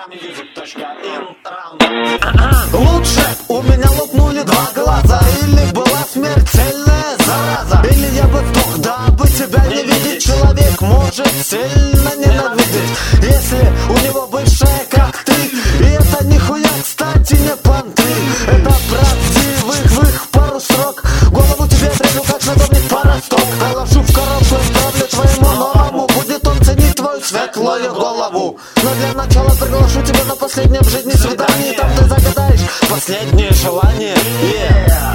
Лучше у меня лопнули два глаза, или была смертельная зараза, или я бы сдох, дабы тебя не видеть. Человек может сильно ненавидеть, если у него бывшая как ты. И это нихуя, кстати, не понты. Это правдивых пару строк. Голову тебе отрежу, как надомник поросток. Положу в коробку и отправлю твоему новому. Будет он ценить твою светлую голову. Но для начала приглашу тебя на последнее в жизни свидание. Там ты загадаешь последнее желание.